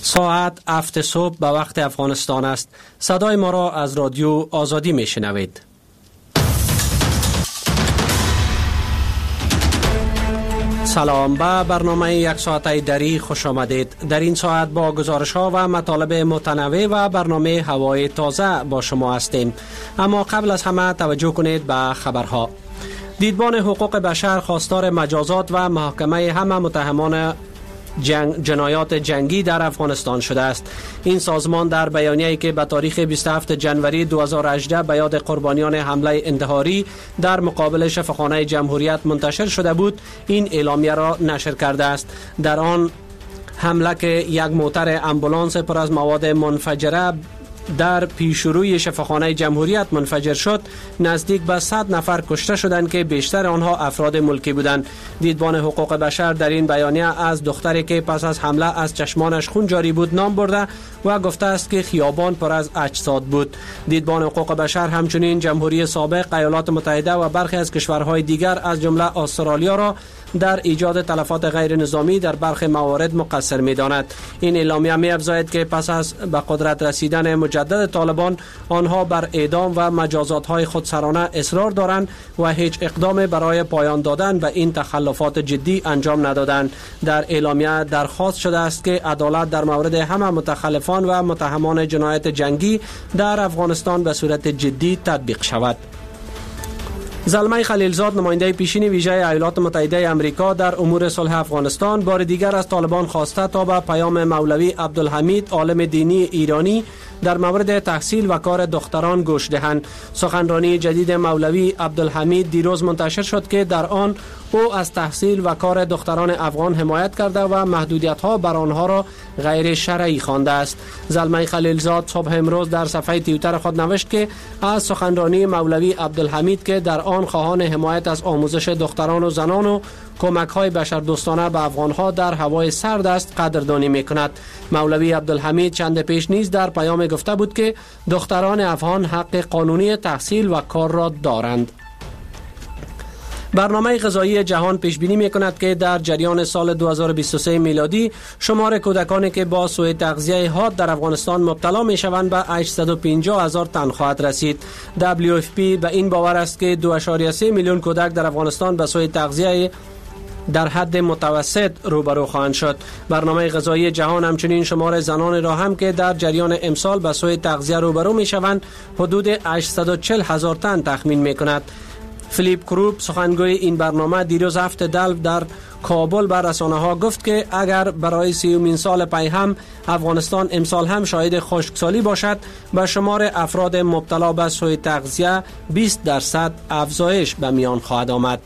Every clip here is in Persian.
ساعت 7 صبح به وقت افغانستان است. صدای ما را از رادیو آزادی می شنوید. سلام، به برنامه یک ساعته دری خوش آمدید. در این ساعت با گزارش ها و مطالب متنوع و برنامه هوای تازه با شما هستیم. اما قبل از همه توجه کنید به خبرها. دیدبان حقوق بشر خواستار مجازات و محاکمه همه متهمان جنایات جنگی در افغانستان شده است. این سازمان در بیانیه‌ای که به تاریخ 27 جنوری 2018 به یاد قربانیان حمله انتحاری در مقابل شفاخانه جمهوریت منتشر شده بود، این اعلامیه را نشر کرده است. در آن حمله که یک موتر امبولانس پر از مواد منفجره در پیشروی شفاخانه جمهوریت منفجر شد، نزدیک به 100 نفر کشته شدند که بیشتر آنها افراد ملکی بودند. دیدبان حقوق بشر در این بیانیه از دختری که پس از حمله از چشمانش خون جاری بود نام برده و گفته است که خیابان پر از اجساد بود. دیدبان حقوق بشر همچنین جمهوری سابق، ایالات متحده و برخی از کشورهای دیگر از جمله استرالیا را در ایجاد تلفات غیر نظامی در برخی موارد مقصر می‌داند. این اعلامیه می‌افزاید که پس از به قدرت رسیدن مجدد طالبان، آنها بر اعدام و مجازات‌های خودسرانه اصرار دارند و هیچ اقدام برای پایان دادن به این تخلفات جدی انجام ندادند. در اعلامیه درخواست شده است که عدالت در مورد همه متخلفان و متهمان جنایت جنگی در افغانستان به صورت جدی تطبیق شود. زلمه خلیلزاد، نماینده پیشین ویژه ایالات متحده آمریکا در امور صلح افغانستان، بار دیگر از طالبان خواسته تا به پیام مولوی عبدالحمید، عالم دینی ایرانی، در مورد تحصیل و کار دختران گوش دهند. سخنرانی جدید مولوی عبدالحمید دیروز منتشر شد که در آن او از تحصیل و کار دختران افغان حمایت کرده و محدودیت‌ها بر آنها را غیر شرعی خوانده است. زلمه خلیلزاد صبح امروز در صفحه توییتر خود نوشت که از سخنرانی مولوی عبدالحمید که در آن خواهان حمایت از آموزش دختران و زنان و کمک‌های بشردوستانه به افغان‌ها در هوای سرد است قدردانی می‌کند. مولوی عبدالحمید چند پیش نیز در پیام گفته بود که دختران افغان حق قانونی تحصیل و کار را دارند. برنامه غذایی جهان پیش بینی می‌کند که در جریان سال 2023 میلادی شمار کودکانی که با سوء تغذیه حاد در افغانستان مبتلا می‌شوند به 850,000 تن خواهد رسید. WFP به این باور است که 2.3 میلیون کودک در افغانستان به سوء تغذیه در حد متوسط روبرو خواهند شد. برنامه غذایی جهان همچنین شمار زنان را هم که در جریان امسال به سوء تغذیه روبرو می‌شوند حدود 840,000 تن تخمین می‌کند. فیلیپ کروپ، سخنگوی این برنامه، دیروز هفته دلو در کابل بر رسانه‌ها گفت که اگر برای 30مین سال پی هم افغانستان امسال هم شاهد خشکسالی باشد، به شمار افراد مبتلا به سوء تغذیه 20% افزایش به میان خواهد آمد.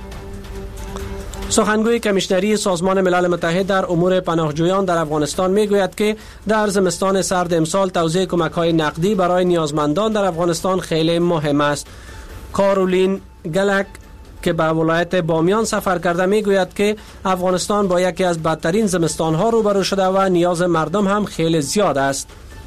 سخنگوی کمیشنری سازمان ملل متحد در امور پناهجویان در افغانستان میگوید که در زمستان سرد امسال توزیع کمک‌های نقدی برای نیازمندان در افغانستان خیلی مهم است. کارولین گلک که به ولایت بامیان سفر کرده میگوید که افغانستان با یکی از بدترین زمستان‌ها روبرو شده و نیاز مردم هم خیلی زیاد است.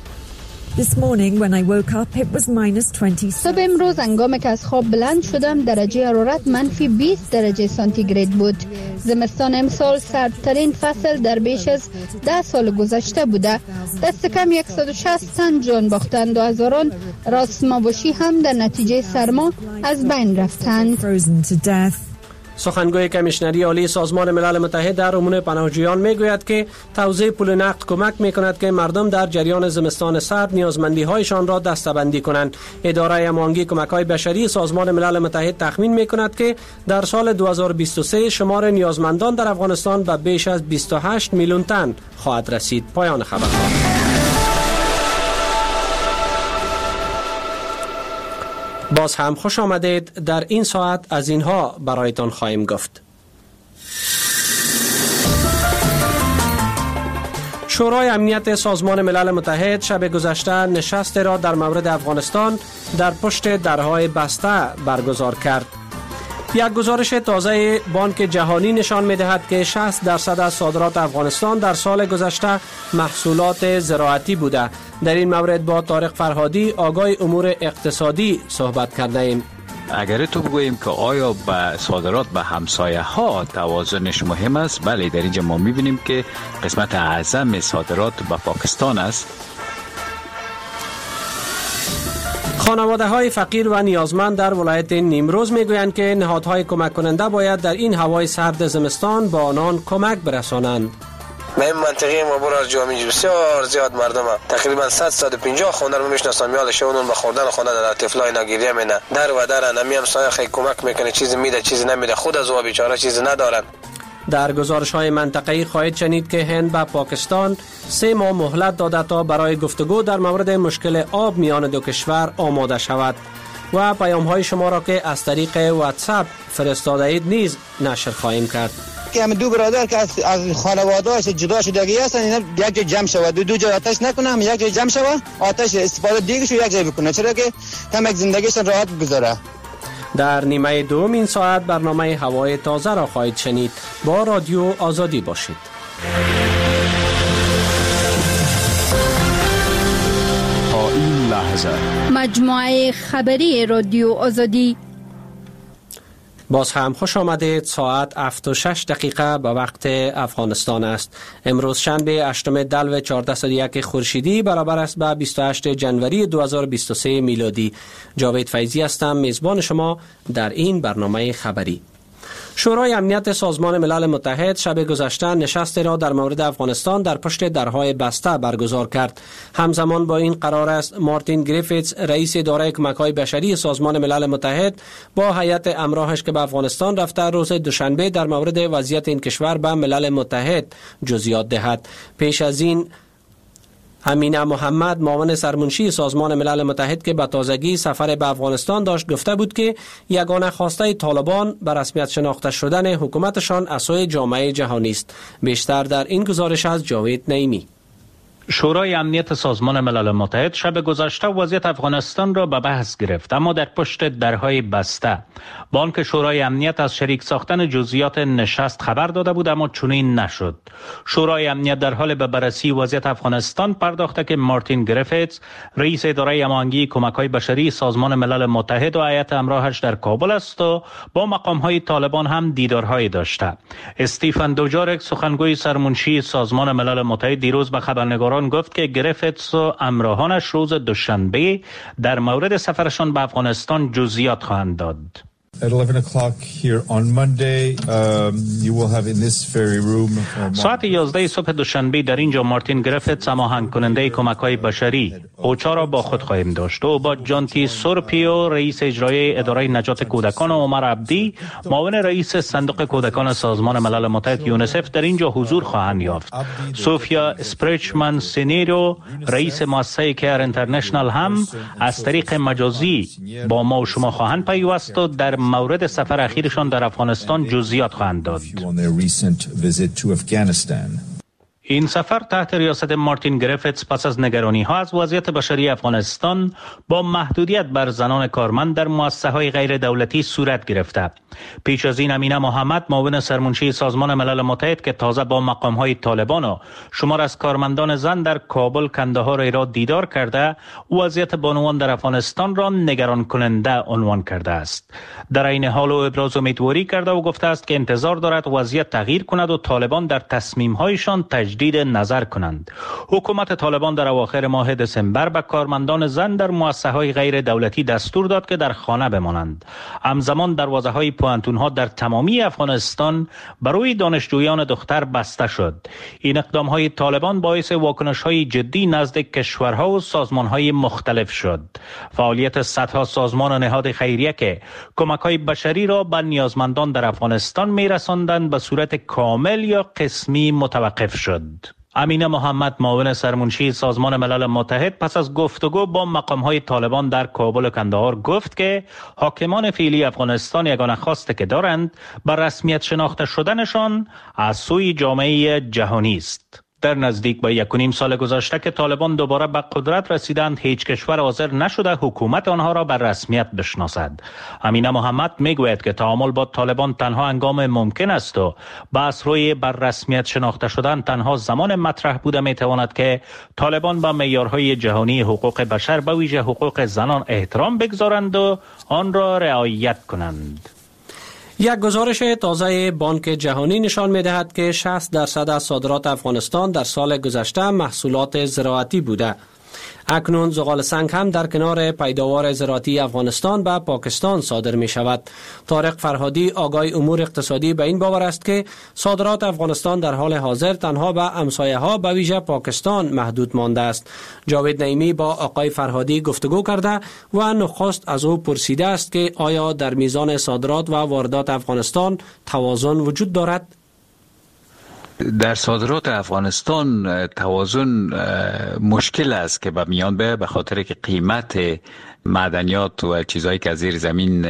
صبح امروز هنگامی که از خواب بلند شدم درجه حرارت -20 درجه سانتیگراد بود. زمستان امسال سردترین فصل در بیش از 10 سال گذشته بوده. دست کم 160 تن جان باختند و هزاران راسماوشی هم در نتیجه سرما از بین رفتند. سخنگوی کمیشنری عالی سازمان ملل متحد در امور پناهجویان میگوید که توزیع پول نقد کمک میکند که مردم در جریان زمستان سرد نیازمندی هایشان را دسته‌بندی کنند. اداره هماهنگی کمک‌های بشری سازمان ملل متحد تخمین میکند که در سال 2023 شمار نیازمندان در افغانستان به بیش از 28 میلیون تن خواهد رسید. پایان خبرها. باز هم خوش آمدید. در این ساعت از اینها برایتان خواهیم گفت. شورای امنیت سازمان ملل متحد شب گذشته نشست را در مورد افغانستان در پشت درهای بسته برگزار کرد. یک گزارش تازه بانک جهانی نشان می‌دهد که 60% از صادرات افغانستان در سال گذشته محصولات زراعتی بوده. در این مورد با طارق فرهادی، آگاه امور اقتصادی، صحبت کرده ایم. اگر تو بگوییم که آیا به صادرات به همسایه ها توازنش مهم است، بله در اینجا ما میبینیم که قسمت اعظم صادرات به پاکستان است. خانواده های فقیر و نیازمند در ولایت نیمروز میگویند که نهادهای کمک کننده باید در این هوای سرد زمستان با آنان کمک برسانند. من این منطقه ما برای جامعه بسیار زیاد مردم تقریبا 150 خانه رو میشناسم، یادش اونون به خوردن خانه در طفلای نگیریه مینه در و در نمی همسایه خیلی کمک میکنه، چیزی میده چیزی نمیده، خود از او بیچاره چیزی ندارن. در گزارش های منطقه‌ای خواهید شنید که هند به پاکستان 3 ماه مهلت داده تا برای گفتگو در مورد مشکل آب میان دو کشور آماده شود و پیام های شما را که از طریق واتساپ فرستاده اید نیز نشر خواهیم کرد. که هم دو برادر که از خانواده‌اش جدا شدگی هستن، اینا یک جا جمع شود، دو جا آتش نکنه، یک جا جمع شود، آتش استفاده دیگه‌شو یک جا بکنه، چرا که هم یک زندگیشون راحت بگذاره. در نیمه دوم این ساعت برنامه هوای تازه را خواهید شنید. با رادیو آزادی باشید. تا این لحظه مجموعه خبری رادیو آزادی. باز هم خوش آمدید. ساعت 7:06 به وقت افغانستان است. امروز شنبه 8 دلو 1401 خورشیدی برابر است به 28 جنوری 2023 میلادی. جاوید فیضی هستم، میزبان شما در این برنامه خبری. شورای امنیت سازمان ملل متحد شب گذشته نشستی را در مورد افغانستان در پشت درهای بسته برگزار کرد. همزمان با این قرار است مارتین گریفیتس رئیس اداره کمک‌های بشری سازمان ملل متحد با هیئت همراهش که به افغانستان رفته روز دوشنبه در مورد وضعیت این کشور به ملل متحد جزئیات دهد. پیش از این امینه محمد معاون سرمنشی سازمان ملل متحد که به تازگی سفر به افغانستان داشت گفته بود که یگانه خواسته طالبان به رسمیت شناخته شدن حکومتشان از سوی جامعه جهانی است. بیشتر در این گزارش از جاوید نعیمی. شورای امنیت سازمان ملل متحد شب گذشته وضعیت افغانستان را به بحث گرفت، اما در پشت درهای بسته. با آنکه شورای امنیت از شریک ساختن جزئیات نشست خبر داده بود، اما چنین نشد. شورای امنیت در حال به بررسی وضعیت افغانستان پرداخته که مارتین گریفیتس رئیس اداره هماهنگی کمک‌های بشری سازمان ملل متحد و هیئت همراهش در کابل است و با مقام‌های طالبان هم دیدارهایی داشته. استیفن دوجارک سخنگوی سرمنشی سازمان ملل متحد دیروز به خبرنگاران گفت که گریفیتس و همراهانش روز دوشنبه در مورد سفرشان به افغانستان جزئیات خواهند داد. At 11 o'clock here on Monday, you will have in this very room. ساعت 11 صبح دوشنبه در اینجا مارتین گریفیتس هماهنگ کننده کمک‌های بشری اوچا را با خود خواهیم داشت و با جانتی سورپیو رئیس اجرایی اداره نجات کودکان و عمر عبدی معاون رئیس صندوق کودکان سازمان ملل متحد یونیسف در اینجا حضور خواهند یافت. سوفیا اسپریچمن سینیرو رئیس مؤسسه کیر اینترنشنال هم از طریق مجازی با ما و شما خواهند پیوست و در مورد سفر اخیرشان در افغانستان جزئیات خواهند داد. این سفر تحت ریاست مارتین گریفیتس پس از نگرانی‌ها از وضعیت بشری افغانستان با محدودیت بر زنان کارمند در مؤسسه‌های غیر دولتی صورت گرفته. پیش از این امینه محمد معاون سرمنشی سازمان ملل متحد که تازه با مقام‌های طالبان و شمار از کارمندان زن در کابل، کندهار را دیدار کرده، وضعیت بانوان در افغانستان را نگران کننده عنوان کرده است. در این حال او ابراز امیدواری کرده و گفته است که انتظار دارد وضعیت تغییر کند و طالبان در تصمیم‌هایشان تجدید نظر کنند. حکومت طالبان در اواخر ماه دسامبر به کارمندان زن در مؤسسه‌های غیر دولتی دستور داد که در خانه بمانند. همزمان دروازه‌های پوانتون‌ها در تمامی افغانستان برای دانشجویان دختر بسته شد. این اقدام‌های طالبان باعث واکنش‌های جدی نزد کشورها و سازمان‌های مختلف شد. فعالیت صدها سازمان و نهاد خیریه که کمک‌های بشری را به نیازمندان در افغانستان می‌رساندند به صورت کامل یا قسمی متوقف شد. امینه محمد معاون سرمنشی سازمان ملل متحد پس از گفتگو با مقام‌های طالبان در کابل و کندهار گفت که حاکمان فعلی افغانستان یگانه خواسته که دارند بر رسمیت شناخته شدنشان از سوی جامعه جهانی است. در نزدیک به 1.5 سال گذشته که طالبان دوباره به قدرت رسیدند، هیچ کشور حاضر نشده حکومت آنها را به رسمیت بشناسد. امینه محمد میگوید که تعامل با طالبان تنها هنگام ممکن است و بحث روی بر رسمیت شناخته شدن تنها زمان مطرح بوده میتواند که طالبان به معیارهای جهانی حقوق بشر به ویژه حقوق زنان احترام بگذارند و آن را رعایت کنند. یک گزارش تازه بانک جهانی نشان می‌دهد که 60% از صادرات افغانستان در سال گذشته محصولات زراعتی بوده. اکنون زغال سنگ هم در کنار پیداوار زراعتی افغانستان به پاکستان صادر می شود. طارق فرهادی آگاه امور اقتصادی به این باور است که صادرات افغانستان در حال حاضر تنها به همسایه ها به ویژه پاکستان محدود مانده است. جاوید نعیمی با آقای فرهادی گفتگو کرده و نخست از او پرسیده است که آیا در میزان صادرات و واردات افغانستان توازن وجود دارد؟ در صادرات افغانستان توازن مشکل است که به میان بیاید، به خاطر که قیمت معدنیات و چیزهایی که از زیر زمین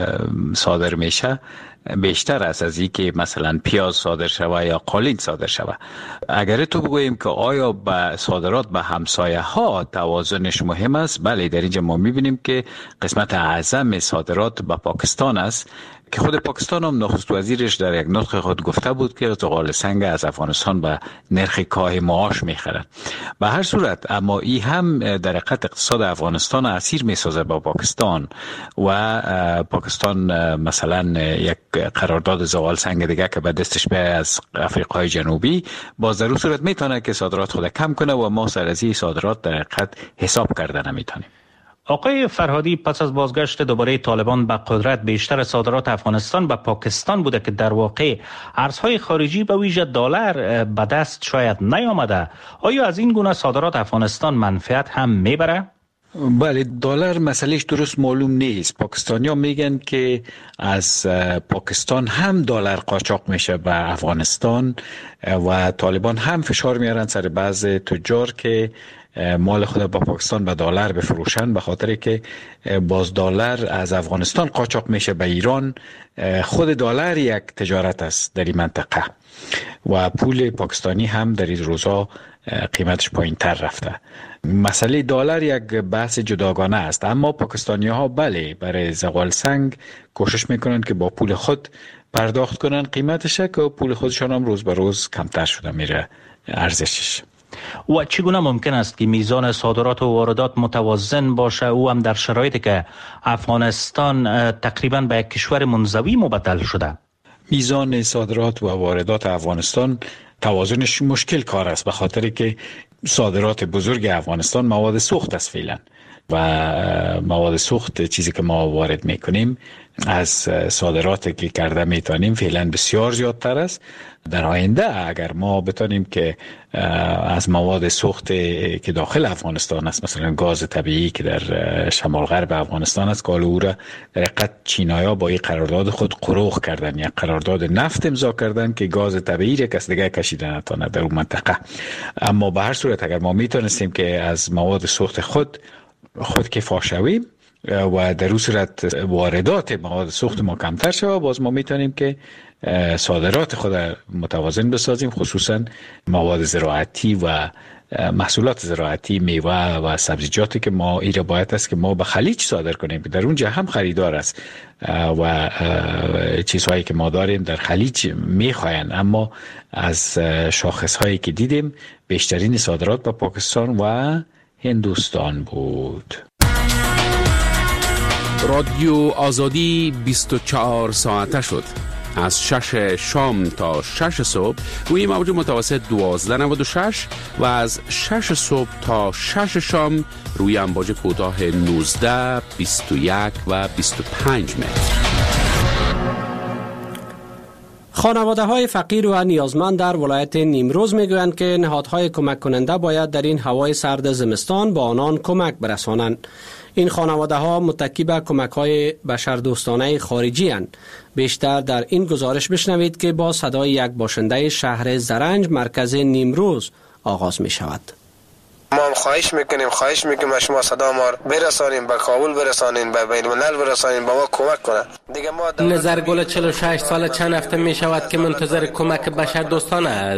صادر میشه بیشتر است از این که مثلا پیاز صادر شوه یا قالین صادر شوه. اگر تو بگوییم که آیا به صادرات به همسایه ها توازنش مهم است، بله، در اینجا ما میبینیم که قسمت اعظم صادرات به پاکستان است که خود پاکستان هم نخست وزیرش در یک نطق خود گفته بود که زغال سنگ از افغانستان به نرخ کاه معاش میخرند. به هر صورت اما این هم در حقیقت اقتصاد افغانستان اسیر میسازه با پاکستان و پاکستان مثلا یک قرارداد زغال سنگ دیگه که به دستش به از افریقای جنوبی باز در اون صورت میتونه که صادرات خود کم کنه و ما سر از این صادرات در حقیقت حساب کرده نمیتونیم. آقای فرهادی، پس از بازگشت دوباره طالبان به قدرت بیشتر صادرات افغانستان به پاکستان بوده که در واقع ارزهای خارجی به ویژه دلار به دست شاید نیامده. آیا از این گونه صادرات افغانستان منفعت هم میبره؟ بله، دلار مسئلهش درست معلوم نیست. پاکستانی‌ها میگن که از پاکستان هم دلار قاچاق میشه به افغانستان و طالبان هم فشار میارن سر بعض تجار که مال خود با پاکستان به دلار بفروشن، به خاطر که باز دلار از افغانستان قاچاق میشه به ایران. خود دلار یک تجارت است در این منطقه و پول پاکستانی هم در این روزها قیمتش پایین تر رفته. مسئله دلار یک بحث جداگانه است، اما پاکستانی ها بله برای زغال سنگ کوشش میکنن که با پول خود پرداخت کنن قیمتش، که پول خودشان هم روز به روز کمتر شده میره ارزشش. و چگونه ممکن است که میزان صادرات و واردات متوازن باشه، او هم در شرایطی که افغانستان تقریبا به یک کشور منزوی مبدل شده؟ میزان صادرات و واردات افغانستان توازنش مشکل کار است، به خاطر که صادرات بزرگ افغانستان مواد سوخت است فعلا و مواد سوخت چیزی که ما وارد میکنیم از صادراتی که کرده میتونیم فعلا بسیار زیادتر است. در آینده اگر ما بتونیم که از مواد سوخت که داخل افغانستان است، مثلا گاز طبیعی که در شمال غرب افغانستان است، که او را در حقیقت چینایا با این قرارداد خود قروغ کردن، یک قرارداد نفت امضا کردن که گاز طبیعی را کس دیگه کشیده نتونه در اون منطقه. اما به هر صورت اگر ما میتونستیم که از مواد سوخت خود کفا شویم و در اون صورت واردات مواد سوخت ما کمتر شود، باز ما میتونیم که صادرات خود متوازن بسازیم، خصوصا مواد زراعتی و محصولات زراعتی، میوه و سبزیجاتی که ما ایره باید است که ما به خلیج صادر کنیم، در اونجا هم خریدار است و چیزهایی که ما داریم در خلیج میخواین. اما از شاخصهایی که دیدیم بیشترین صادرات به پاکستان و هندوستان بود. رادیو آزادی 24 ساعته شد. از 6 شام تا 6 صبح روی موج متوسط 1296 و از 6 صبح تا 6 شام روی امواج کوتاه 19, 21 و 25 متر. خانواده های فقیر و نیازمند در ولایت نیمروز میگویند که نهادهای کمک کننده باید در این هوای سرد زمستان با آنان کمک برسانند. این خانواده ها متکی به کمک های بشردوستانه خارجی اند. بیشتر در این گزارش بشنوید که با صدای یک باشنده شهر زرنج مرکز نیمروز آغاز می شود. ما هم خواهش میکنیم شما صدا ما برسانیم، به کابل برسانیم، به بین الملل برسانیم، به ما کمک کنه. دیگه ما نظرگل 46 سال چند هفته می شود که منتظر کمک بشردوستانه است.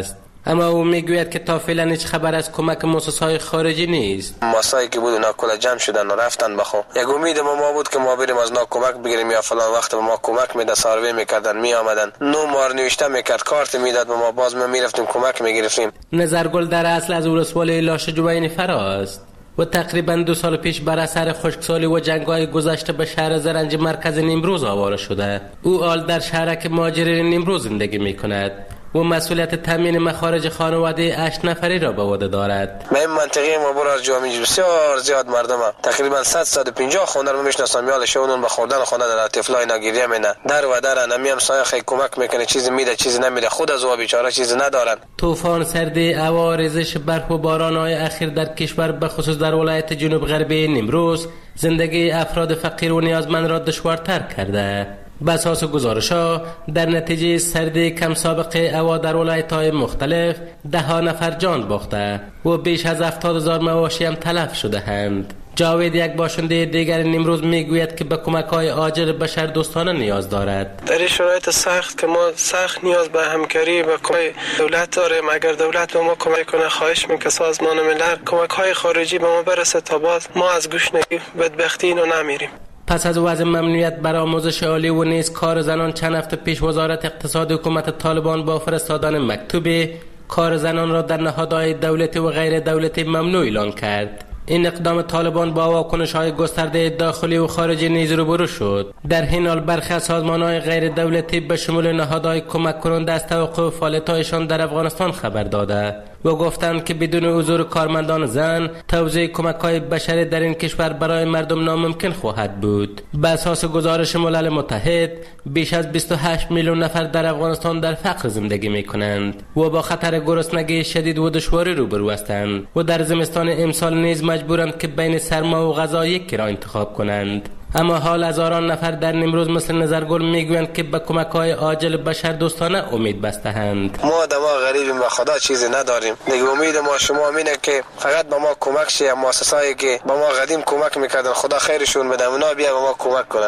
اما او میگوید که تا فعلا هیچ خبر از کمک مؤسسه‌های خارجی نیست. ماسایی که بود اونا کلا جمع شدن و رفتن بخو. یک امید ما بود که ما بریم از نا کمک بگیریم یا فلان وقت به ما کمک میده، سروی میکردن می آمدن، نمار نوشته میکرد، کارت میداد و ما باز ما میرفتیم کمک میگرفتیم. نظرگل در اصل از ولسوالی لاشه جوین فراست و تقریبا 2 سال پیش بر اثر خشکسالی و جنگ‌های گذشته به شهر زرنج مرکز نیمروز آواره شده. او حال در شهرک مهاجرین نیمروز زندگی میکند و مسئولیت تامین مخارج خانواده 8 نفری را به عهده دارد. من منطقه ما برای جامعه بسیار زیاد مردم تقریبا 150 خانه رو میشناسم، یالش اونون به خوردن خانه در طفلای ناگیریه مینا در و در نمی هم سایه خیلی کمک میکنه، چیزی میده چیزی نمیده، خود از او بیچاره چیزی ندارن. طوفان سردی، هوا، ریزش برف و باران‌های اخیر در کشور به خصوص در ولایت جنوب غربی نیمروز زندگی افراد فقیر و نیازمند را دشوارتر کرده. به اساس گزارش‌ها در نتیجه سردی کم سابقه هوا در ولایت‌های مختلف 10 نفر جان باخته و بیش از 70,000 مواشی هم تلف شده اند. جاوید، یک باشنده دیگر نیمروز، میگوید که به کمک‌های عاجل بشردوستانه نیاز دارد. در این شرایط سخت که ما سخت نیاز به همکاری و کمک دولت داریم. اگر دولت به ما کمک کنه خواهش می‌کنم سازمان ملل کمک‌های خارجی به ما برسه تا باز ما از گشنگی بدبختی اینو نمیریم. پس از وضع ممنوعیت بر آموزش عالی و نیز کار زنان چند هفته پیش وزارت اقتصاد حکومت طالبان با فرستادن مکتوبی کار زنان را در نهادهای دولتی و غیر دولتی ممنوع اعلان کرد. این اقدام طالبان با واکنش‌های گسترده داخلی و خارجی نیز روبرو شد. در این حال برخی از سازمان‌های غیر دولتی به شمول نهادهای کمک کننده از توقف فعالیت‌هایشان در افغانستان خبر داده و گفتند که بدون حضور کارمندان زن توزیع کمک‌های بشری در این کشور برای مردم ناممکن خواهد بود. به اساس گزارش ملل متحد بیش از 28 میلیون نفر در افغانستان در فقر زندگی می‌کنند و با خطر گرسنگی شدید و دشواری روبرو هستند و در زمستان امسال نیز مجبورند که بین سرما و غذا یکی را انتخاب کنند. اما حال هزاران نفر در نیمروز مثل نظرگل میگویند که به کمک‌های عاجل بشردوستانه امید بسته‌اند. ما دما غریبیم و خدا چیزی نداریم. دیگه امید ما شما اینه که فقط به ما کمک شه. مؤسسه‌ای که به ما قدیم کمک میکردن خدا خیرشون بده، اونا بیا به ما کمک کنن.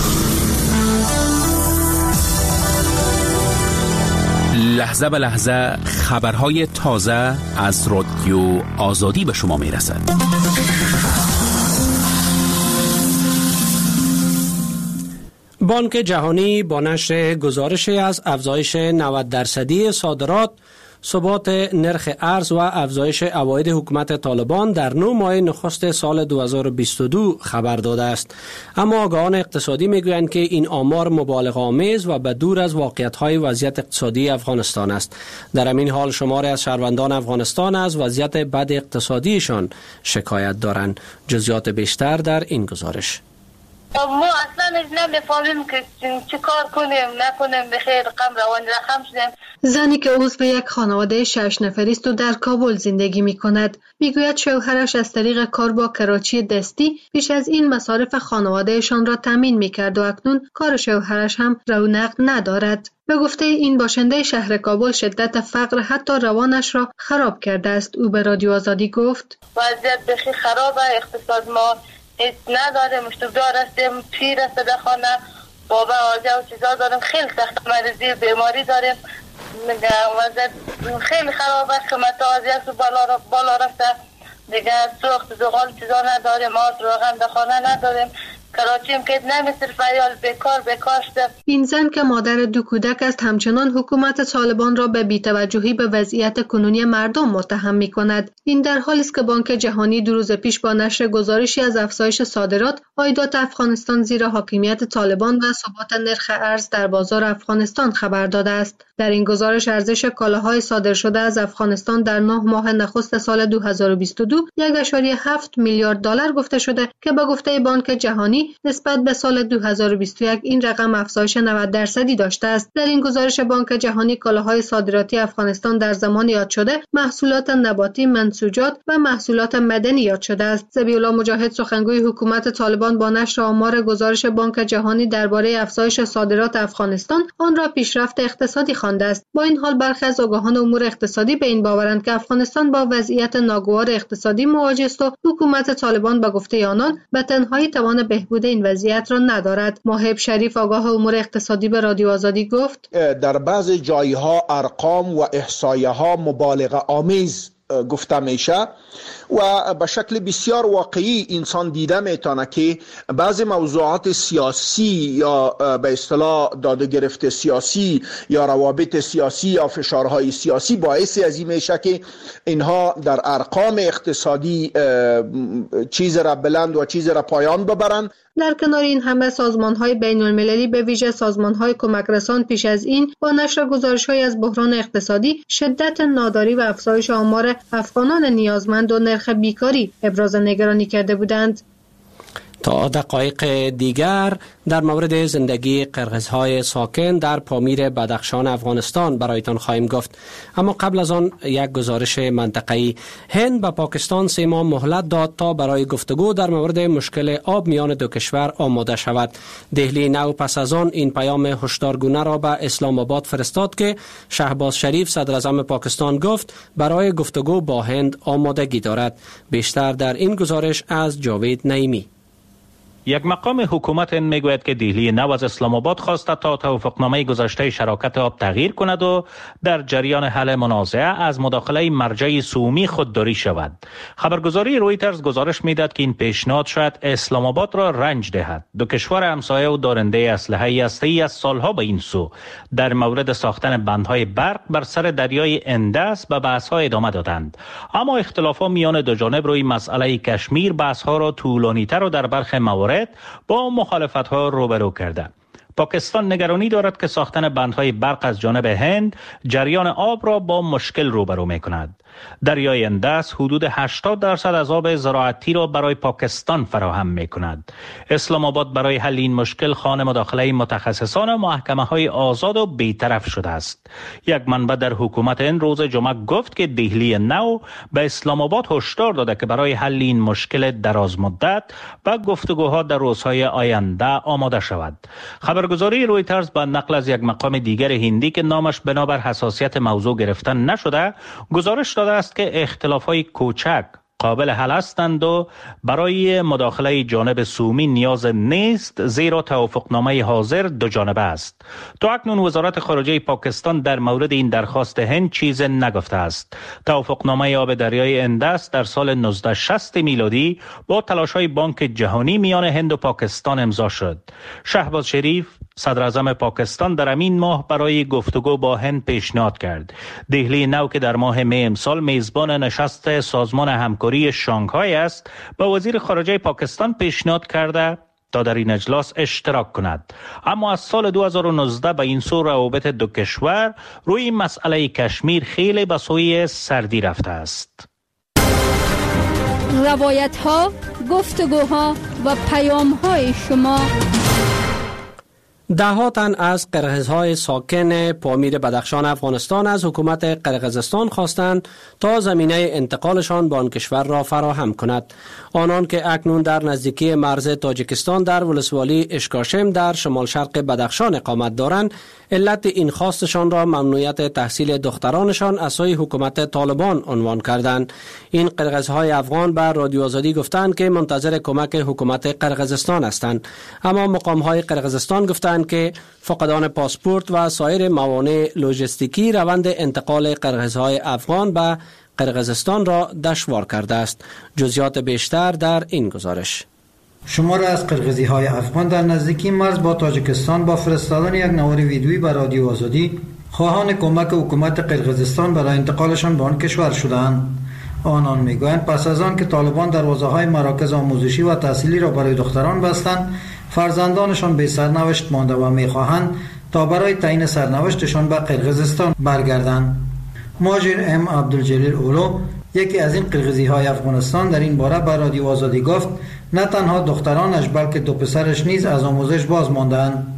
لحظه به لحظه خبرهای تازه از رادیو آزادی به شما میرسد. بانک جهانی با نشر گزارشی از افزایش 90% صادرات، ثبات نرخ ارز و افزایش عواید حکومت طالبان در 9 ماه نخست سال 2022 خبر داده است. اما آگاهان اقتصادی میگویند که این آمار مبالغه آمیز و به دور از واقعیت‌های وضعیت اقتصادی افغانستان است. در همین حال شماری از شهروندان افغانستان از وضعیت بد اقتصادیشان شکایت دارند. جزئیات بیشتر در این گزارش. ما اصلا نمیفهمیم که چی کار کنیم نکنیم. بخیر رقم روان رقم شدیم. زنی که عضو یک خانواده 6 نفری است و در کابل زندگی می کند میگوید شوهرش از طریق کار با کراچی دستی پیش از این مصارف خانوادهشان را تامین می کرد و اکنون کار شوهرش هم رونق ندارد. به گفته این باشنده شهر کابل شدت فقر حتی روانش را خراب کرده است. او به رادیو آزادی گفت وضعیت بخیر خرابه، اقتصاد ما هیچ نداریم، مشتبدار هستیم، پیر است در خانه، بابا آجه و چیزا داریم، خیلی سخت مریضی بیماری داریم، وضعیت خیلی خراب است، قیمت آزیت بالا رفته، دیگه سوخت زغال چیزا نداریم، آرد روغن در خانه نداریم، کراچیم که نمیصرف ایال بیکار شده. این زن که مادر 2 کودک است همچنان حکومت طالبان را به بی‌توجهی به وضعیت کنونی مردم متهم می‌کند. این در حالی است که بانک جهانی 2 روز پیش با نشر گزارشی از افزایش صادرات، عایدات افغانستان زیر حاکمیت طالبان و ثبات نرخ ارز در بازار افغانستان خبر داده است. در این گزارش ارزش کالاهای صادر شده از افغانستان در 9 ماه نخست سال 2022 1.7 میلیارد دلار گفته شده که به گفته بانک جهانی نسبت به سال 2021 این رقم افزایش 90% داشته است. در این گزارش بانک جهانی کالاهای صادراتی افغانستان در زمان یاد شده محصولات نباتی، منسوجات و محصولات مدنی یاد شده است. ذبیح الله مجاهد سخنگوی حکومت طالبان با نشر آمار گزارش بانک جهانی درباره افزایش صادرات افغانستان آن را پیشرفت اقتصادی خوانده است. با این حال برخی از آگاهان امور اقتصادی به این باورند که افغانستان با وضعیت ناگوار اقتصادی مواجه است و حکومت طالبان به گفته آنان به تنهایی توان بهبود این وضعیت را ندارد. محب شریف آگاه امور اقتصادی به رادیو آزادی گفت در بعض جایها ارقام و احصایه ها مبالغه آمیز گفته میشه و به شکل بسیار واقعی انسان دیده میتونه که بعضی موضوعات سیاسی یا به اصطلاح داده گرفت سیاسی یا روابط سیاسی یا فشارهای سیاسی باعث از این میشه که اینها در ارقام اقتصادی چیز را بلند و چیز را پایان ببرند. در کنار این همه سازمان‌های بین‌المللی به ویژه سازمان‌های کمکرسان پیش از این با نشر گزارش‌های از بحران اقتصادی، شدت ناداری و افزایش آمار افغانان نیازمند و نرخ بیکاری ابراز نگرانی کرده بودند. تا دقایق دیگر در مورد زندگی قرغزهای ساکن در پامیر بدخشان افغانستان برایتان خواهیم گفت، اما قبل از آن یک گزارش منطقه‌ای. هند به پاکستان 3 ماه مهلت داد تا برای گفتگو در مورد مشکل آب میان دو کشور آماده شود. دهلی نو پس از آن این پیام هشدارگونه را به اسلام آباد فرستاد که شهباز شریف صدر اعظم پاکستان گفت برای گفتگو با هند آمادگی دارد. بیشتر در این گزارش از جاوید نعیمی. یک مقام حکومت میگوید که دهلی نو از اسلام آباد خواسته تا توافقنامه گذشته شراکت آب تغییر کند و در جریان حل منازعه از مداخله مرجع سومی خودداری شود. خبرگزاری رویترز گزارش میداد که این پیشنهاد شاید اسلام آباد را رنج دهد. دو کشور همسایه و دارنده اسلحه هسته‌ای از سالها به این سو در مورد ساختن بندهای برق بر سر دریای اندس به بحث‌ها ادامه دادند، اما اختلافات میان دو جانب روی مسئله کشمیر بحث‌ها را طولانی‌تر و در برخی موارد با مخالفت‌ها روبرو کرده. پاکستان نگرانی دارد که ساختن بندهای برق از جانب هند جریان آب را با مشکل روبرو می‌کند. دریای اندس حدود 80% از آب زراعتی را برای پاکستان فراهم می‌کند. اسلام آباد برای حل این مشکل خانه مداخله متخصصان و محکمه‌های آزاد و بی‌طرف شده است. یک منبع در حکومت این روز جمعه گفت که دهلی نو به اسلام آباد هشدار داده که برای حل این مشکل دراز مدت و گفتگوها در روزهای آینده آماده شود. خبرگزاری رویترز با نقل از یک مقام دیگر هندی که نامش بنابر حساسیت موضوع گرفته نشده گزارش داده است که اختلاف‌های کوچک قابل حل هستند و برای مداخله جانب سومی نیاز نیست، زیرا توافقنامه حاضر دو جانبه است. تا اکنون وزارت خارجه پاکستان در مورد این درخواست هند چیز نگفته است. توافقنامه آب دریای اندس در سال 1960 میلادی با تلاش‌های بانک جهانی میان هند و پاکستان امضا شد. شهباز شریف صدر اعظم پاکستان در همین ماه برای گفتگو با هند پیشنهاد کرد. دهلی نو که در ماه می امسال میزبان نشست سازمان همکاری شانگهای است، به وزیر خارجه پاکستان پیشنهاد کرده تا در این اجلاس اشتراک کند. اما از سال 2019 به این سو روابط دو کشور روی مسئله کشمیر خیلی به سوی سردی رفته است. روایت ها، گفتگوها و پیام های شما. ده‌ها تن از قرغزهای ساکن پامیر بدخشان افغانستان از حکومت قرغزستان خواستند تا زمینه انتقالشان به آن کشور را فراهم کند. آنان که اکنون در نزدیکی مرز تاجیکستان در ولسوالی اشکاشم در شمال شرق بدخشان اقامت دارند، علت این خواستشان را ممنوعیت تحصیل دخترانشان از سوی حکومت طالبان عنوان کردند. این قرغزهای افغان به رادیو آزادی گفتند که منتظر کمک حکومت قرغزستان هستند، اما مقامهای قرغزستان گفتند که فقدان پاسپورت و سایر موانع لوجستیکی روند انتقال قرغزهای افغان به قرغزستان را دشوار کرده است. جزئیات بیشتر در این گزارش. شمار از قرغزی‌های افغان در نزدیکی مرز با تاجیکستان با فرستادن یک نوار ویدیویی به رادیو آزادی خواهان کمک حکومت قرغزستان برای انتقالشان به آن کشور شدند. آنان میگویند پس از آن که طالبان دروازه‌های مراکز آموزشی و تحصیلی را برای دختران بستند، فرزندانشان به سرنوشت مانده و میخواهند تا برای تعیین سرنوشتشان به قرغزستان برگردند. ماجر ام عبدالجلیل اولو، یکی از این قرغزی‌های افغانستان، در این باره به رادیو آزادی گفت نه تنها دخترانش بلکه دو پسرش نیز از آموزش باز مانده‌اند.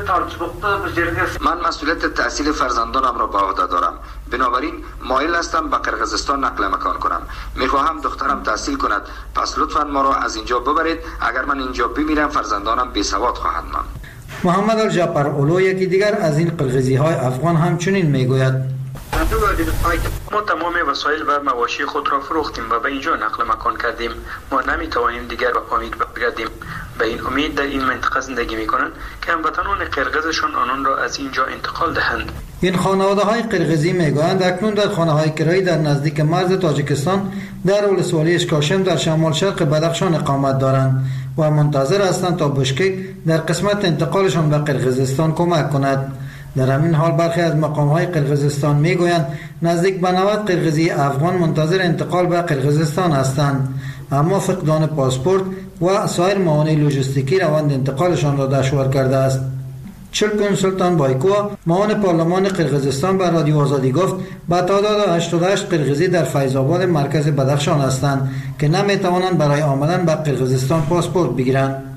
من مسئولیت تحصیل فرزندانم را به عهده دارم، بنابراین مایل هستم به قرغزستان نقل مکان کنم. میخواهم دخترم تحصیل کند، پس لطفاً ما را از اینجا ببرید. اگر من اینجا بمیرم فرزندانم بی سواد خواهند ماند. محمد الجعفر اولو، یکی دیگر از این قرغزی‌های افغان، همچنین میگوید ما تمام وسایل و مواشی خود را فروختیم و به اینجا نقل مکان کردیم. ما نمیتوانیم دیگر به پامیر برگردیم. به این امید در این منطقه زندگی میکنند که هموطنان قرقزشان آنان را از اینجا انتقال دهند. این خانواده های قرقزی میگویند اکنون در خانه های کرایی در نزدیک مرز تاجیکستان در ولسوالی اشکاشم در شمال شرق بدخشان اقامت دارند و منتظر هستند تا بشکک در قسمت انتقالشان به قرقزستان کمک کند. در همین حال برخی از مقام های قرقزستان میگویند نزدیک به 90 قرقزی افغان منتظر انتقال به قرقزستان هستند، اما فقدان پاسپورت و سایر موانع لوجستیکی روند انتقالشان را دشوار کرده است. چلکون سلطان بایکو معاون پارلمان قرقزستان به رادیو آزادی گفت با تعداد 88 قرقزی در فیض‌آباد مرکز بدخشان هستند که نمیتوانند برای آمدن به قرقزستان پاسپورت بگیرند.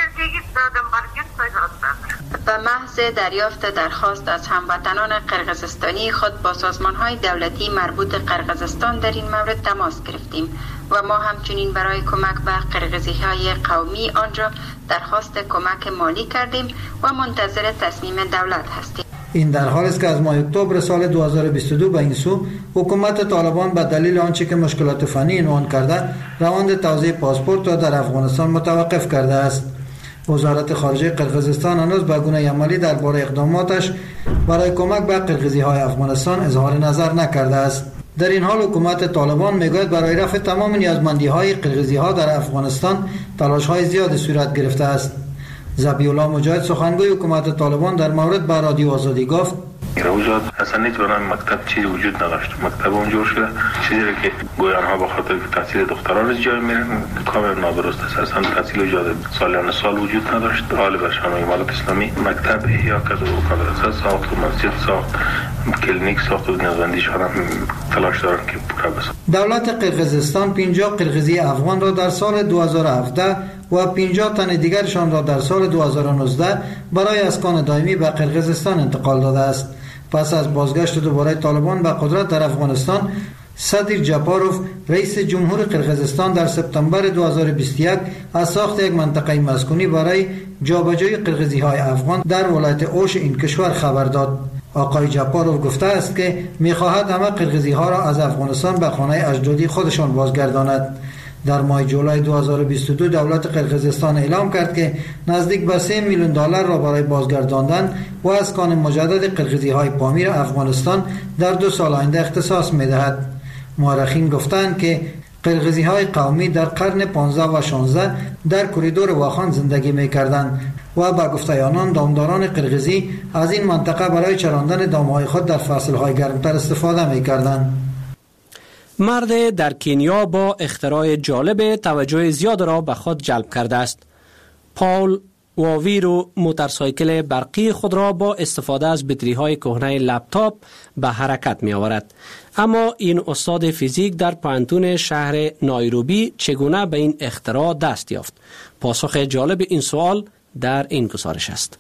به محض دریافت درخواست از هموطنان قرقزستانی خود با سازمان‌های دولتی مربوط قرقزستان در این مورد تماس گرفتیم و ما همچنین برای کمک به قرقزی‌های قومی آنجا درخواست کمک مالی کردیم و منتظر تصمیم دولت هستیم. این در حالی است که از ماه اکتبر سال 2022 به این سو حکومت طالبان به دلیل آنچه که مشکلات فنی عنوان کرده روند توزیع پاسپورت را در افغانستان متوقف کرده است. وزارت خارجه قرقزستان هنوز به گونه عملی درباره اقداماتش برای کمک به قرقزی‌های افغانستان اظهار نظر نکرده است. در این حال حکومت طالبان میگوید برای رفع تمام نیازمندی‌های قرقزی‌ها در افغانستان تلاش‌های زیادی صورت گرفته است. ذبیح‌الله مجاهد سخنگوی حکومت طالبان در مورد به رادیو آزادی گفت روزات اصلا هیچ برای مکتب چیزی وجود نداشت. مکتب اونجور شده چیزی را که گویا آنها به خاطر تحصیل دختران از جای میرن کاملا نادرست است. اصلا تحصیل اجازه سالیانه سال وجود نداشت. حال برشان امارات اسلامی مکتب احیا کرد و مدرسه ساخت و مسجد ساخت، کلینیک ساخت و نیازمندیشان هم تلاش دارن که پورا بشه. دولت قرقزستان 50 قرقزی افغان را در سال 2017 و 50 تن دیگرشان را در سال 2019 برای اسکان دائمی به قرقزستان انتقال داده است. پس از بازگشت دوباره طالبان به قدرت در افغانستان، صدیر جاپاروف رئیس جمهور قرقزستان در سپتامبر 2021 از ساخت یک منطقه مسکونی برای جابجایی قرقزی‌های افغان در ولایت اوش این کشور خبر داد. آقای جاپاروف گفته است که می‌خواهد همه قرقزی‌ها را از افغانستان به خانه اجدادی خودشان بازگرداند. در ماه جولای 2022 دولت قرقزستان اعلام کرد که نزدیک به 3 میلیون دلار را برای بازگرداندن و اسکان مجدد قرقزی‌های پامیر افغانستان در 2 سال آینده اختصاص می‌دهد. مورخین گفتند که قرقزی‌های قومی در قرن 15 و 16 در کوریدور واخان زندگی می‌کردند و با گفته آنان دامداران قرقزی از این منطقه برای چراندن دام‌های خود در فصل‌های گرمتر استفاده می‌کردند. مرد در کنیا با اختراع جالب توجه زیاد را به خود جلب کرده است. پاول واویرو موتورسایکل برقی خود را با استفاده از بطری‌های کهنه لپتاپ به حرکت می آورد. اما این استاد فیزیک در پانتون شهر نایروبی چگونه به این اختراع دست یافت؟ پاسخ جالب این سوال در این گزارش است.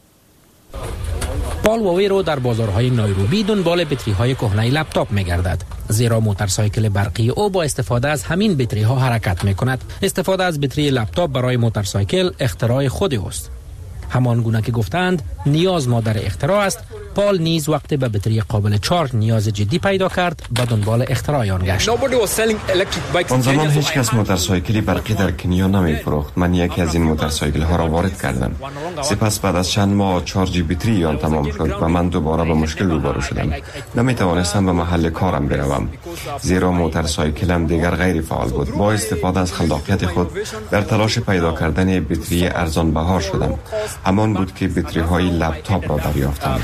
پال واویرو در بازارهای نایروبی دنبال بطری‌های کهنه لپتاپ می‌گردد، زیرا موتورسایکل برقی او با استفاده از همین بطری‌ها حرکت می‌کند. استفاده از بطری لپتاپ برای موتورسایکل اختراع خود اوست. همان گونه که گفتند نیاز مادر اختراع است، پال نیز وقتی به بطری قابل چارج نیاز جدی پیدا کرد به دنبال اختراع آن گشت. آن زمان هیچ کس موتورسایکلی برقی در کنیا نمی فروخت. من یکی از این موتورسایکل ها را وارد کردم. سپس بعد از چند ماه چارج بطری آن تمام شد و من دوباره به مشکل روبرو شدم. نمی توانستم به محل کارم بروم، زیرا موتورسایکلم دیگر غیر فعال بود. با استفاده از خلاقیت خود در تلاش پیدا کردن بطری ارزان بها شدم. همان بود که بطری های لپتاپ را دریافتم.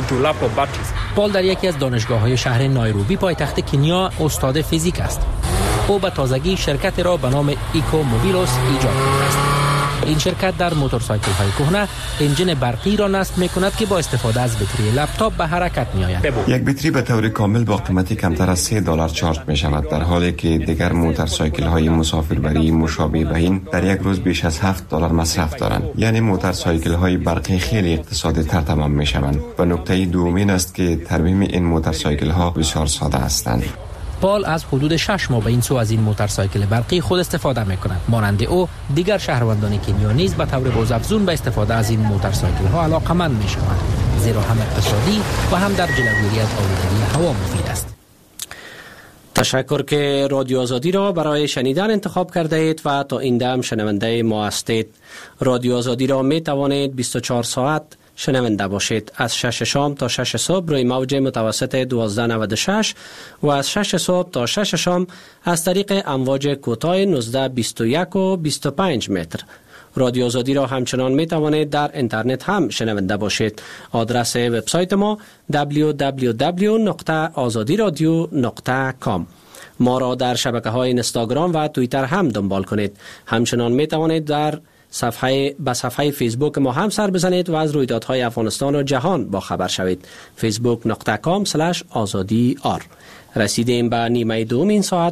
پال در یکی از دانشگاه‌های شهر نایروبی پایتخت کنیا استاد فیزیک است. او به تازگی شرکت را به نام ایکو موبیلوس ایجاد کرده است. این شرکت در موتورسایکل های کهنه انجین برقی را نصب می‌کند که با استفاده از بطری لپتاپ به حرکت می‌آید. یک بطری به طور کامل با قیمتی کمتر از $3 چارج می‌شود، در حالی که دیگر موتورسایکل های مسافربری مشابه به این در یک روز بیش از $7 مصرف دارند. یعنی موتورسایکل های برقی خیلی اقتصادی تر تمام می‌شوند. و نکته دوم است که ترمیم این موتورسایکل ها بسیار ساده هستند. پال از حدود 6 ماه به این سو از این موتورسایکل برقی خود استفاده می‌کند. مانند او دیگر شهروندان کنیا نیز به طور بازافزون به استفاده از این موتورسایکل ها علاقه‌مند می‌شوند، زیرا هم اقتصادی و هم در جلوگیری از آلودگی هوا مفید است. تشکر که رادیو آزادی را برای شنیدن انتخاب کرده اید و تا این دم شنونده ما هستید. رادیو آزادی را می توانید 24 ساعت شنونده باشید. از 6 شام تا 6 صبح روی موج متوسط 1296 و از 6 صبح تا 6 شام از طریق امواج کوتاه 1921 و 25 متر. رادیو آزادی را همچنان می توانید در اینترنت هم شنونده باشید. آدرس وبسایت ما www.azadiradio.com. ما را در شبکه‌های اینستاگرام و توییتر هم دنبال کنید. همچنان می توانید در صفحه فیسبوک ما هم سر بزنید و از رویدادهای افغانستان و جهان با خبر شوید. facebook.com/azadi_r. رسیدیم به نیمه دوم این ساعت